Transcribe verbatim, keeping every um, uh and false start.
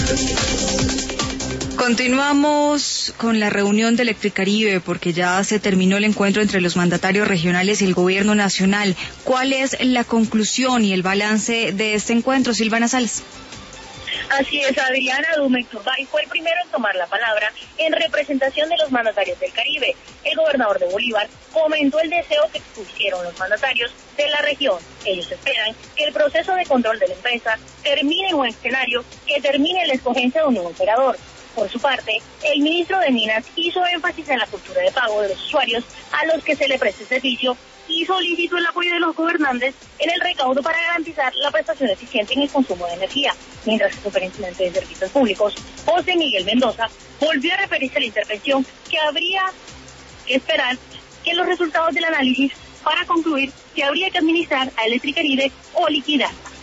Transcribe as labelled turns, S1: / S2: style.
S1: Continuamos con la reunión de Electricaribe porque ya se terminó el encuentro entre los mandatarios regionales y el gobierno nacional. ¿Cuál es la conclusión y el balance de este encuentro, Silvana Sales?
S2: Así es, Adriana. Dumex Urbay fue el primero en tomar la palabra en representación de los mandatarios del Caribe. El gobernador de Bolívar comentó el deseo que expusieron los mandatarios de la región. Ellos esperan que el proceso de control de la empresa termine en un escenario que termine en la escogencia de un nuevo operador. Por su parte, el ministro de Minas hizo énfasis en la cultura de pago de los usuarios a los que se le preste servicio y solicitó el apoyo de los gobernantes en el recaudo para garantizar la prestación eficiente en el consumo de energía, mientras que el superintendente de Servicios Públicos, José Miguel Mendoza, volvió a referirse a la intervención que habría que esperar que los resultados del análisis para concluir si habría que administrar a Electricaribe o liquidarla.